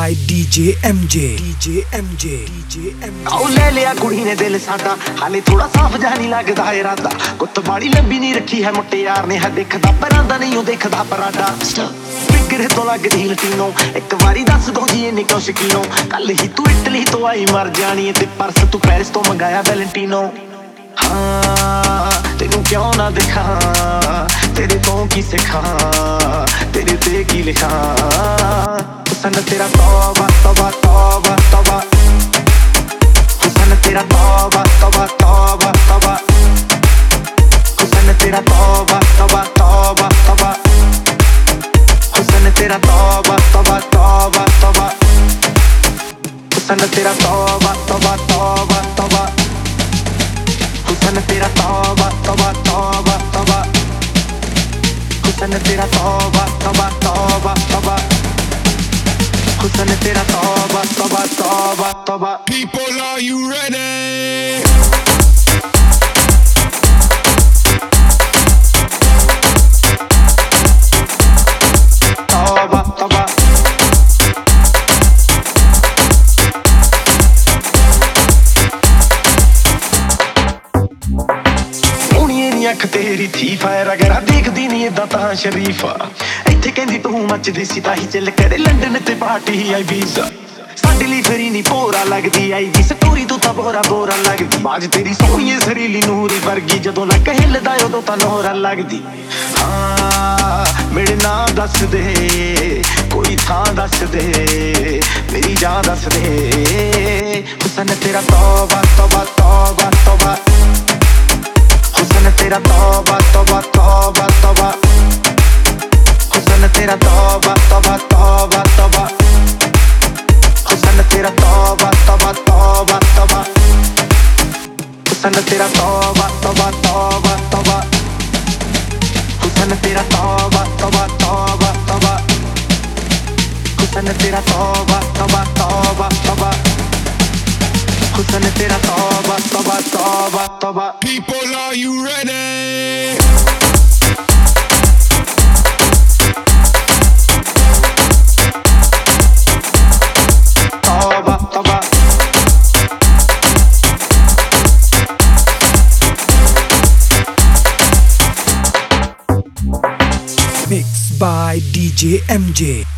by DJ MJ DJ MJ DJ MJ। आओ ले लिया कुड़ी ने दिल साडा, हाले थोड़ा साफ जा नहीं लगदा इरादा। गुत्त बाड़ी लंबी नहीं रखी है मुट्टे यार ने, है देखदा परांदा नहीं देखदा पराडा। फिगर तो लगदी लटीनो, एक बारी दस दो जी इन्नी क्यों शकीनो। कल ही तू इटली तो आई मर जानी, ते परस तू पेरिस तो मंगाया वैलेंटिनो। हाँ तेनू क्यों ना दिखा, तेरे तो की सिखा, तेरे ते की लिखा। हुसन तेरा तौबा तौबा तौबा तौबा, हुसन तेरा तौबा तौबा तौबा तौबा, हुसन तेरा तौबा तौबा तौबा तौबा, हुसन तेरा तौबा तौबा तौबा तौबा, हुसन तेरा तौबा तौबा तौबा तौबा, हुसन तेरा तौबा तौबा तौबा तौबा, हुसन तेरा तौबा तौबा तौबा तौबा, हुसन तेरा तौबा तौबा तौबा तौबा। People, are you ready? तौबा तौबा अख तेरी थी फायर, अगर देखदी नहीं इदा तां शरीफा। इत्थे कहंदी तू मचदी सी ताही चल करे लंडन ते पार्टी ही आई वीजा। साडे लई फेरी नहीं भोरा लगदी आई दी स्टोरी, तू तां बोरा बोरा लगदी। बाज तेरी सोहणी सरीली नूरी वर्गी, जदों लक हिलदा उदों तां नोरा लगदी। हाँ मेरे नाम दस दे, कोई थां दस दे, मेरी जान दस दे। हुसन तेरा तौबा तौबा तौबा तौबा, हुसन तेरा तौबा तौबा तौबा तौबा, हुसन तेरा तौबा तौबा तौबा तौबा, हुसन तेरा तौबा तौबा तौबा तौबा, हुसन तेरा तौबा तौबा तौबा तौबा, हुसन तेरा तौबा तौबा तौबा तौबा, हुसन तेरा तौबा तौबा तौबा तौबा, हुसन तेरा तौबा तौबा तौबा तौबा। People, are you ready? तौबा तौबा Mixed by DJ MJ।